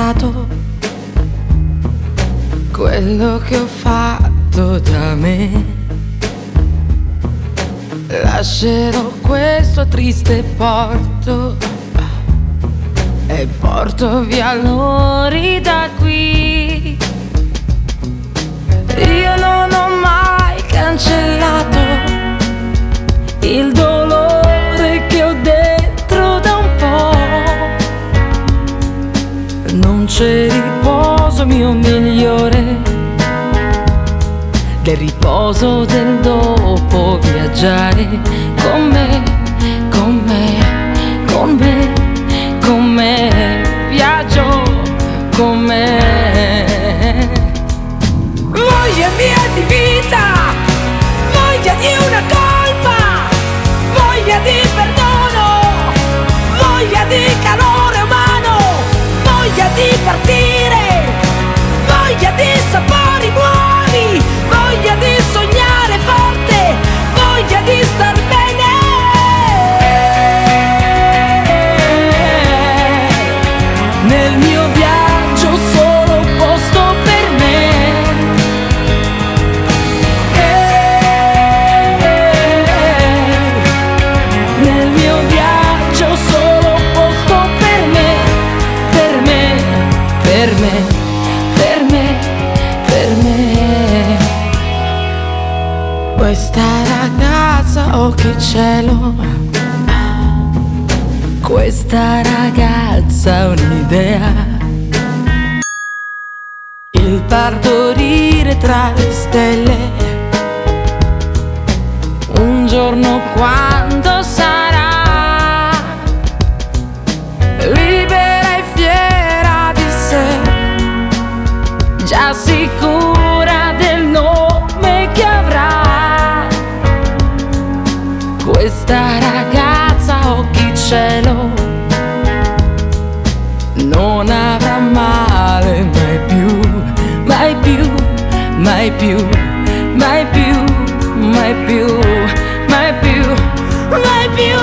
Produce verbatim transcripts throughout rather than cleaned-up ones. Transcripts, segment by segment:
stato quello che ho fatto da me. Lascerò questo triste porto e porto via l'ori da qui. Io non ho mai cancellato il dolore che ho dentro da un po'. Non c'è riposo mio migliore del riposo del dopo. Viaggiare con me, con me, con me, con me, viaggio con me. Voglia mia di vita, voglia di una colpa, voglia di perdono, voglia di calore umano, voglia di partire, voglia di sapori nuovi, voglia di sognare forte, voglia di star bene. Nel mio viaggio solo posto per me. Nel mio viaggio solo posto per me, per me, per me, per me, per me. Questa ragazza, oh che cielo, questa ragazza ha un'idea, il partorire tra le stelle. Un giorno quando sarà libera e fiera di sé, già sicura del nome che avrà, questa ragazza occhi cielo non avrà male mai più, mai più, mai più, mai più, mai più, mai più, mai più.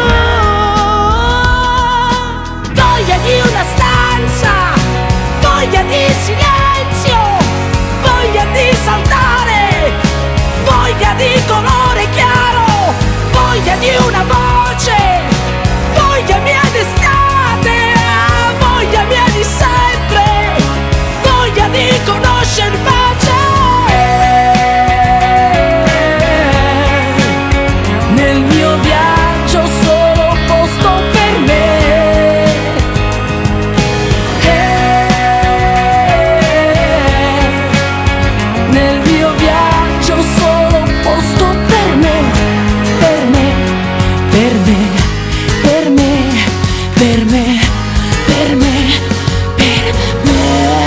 Voglia di una stanza, voglia di silenzio, voglia di saltare, voglia di colore chiaro, voglia di una voce, voglia mia d'estate, voglia mia di sempre, voglia di conoscere pace. Nel mio viaggio solo posto per me. Nel mio viaggio solo posto per me, per me, per me, per me, per me, per me, per me.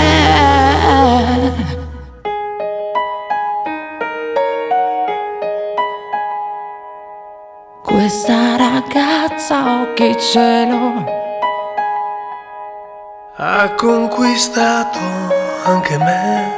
Questa ragazza, oh che cielo, ha conquistato anche me.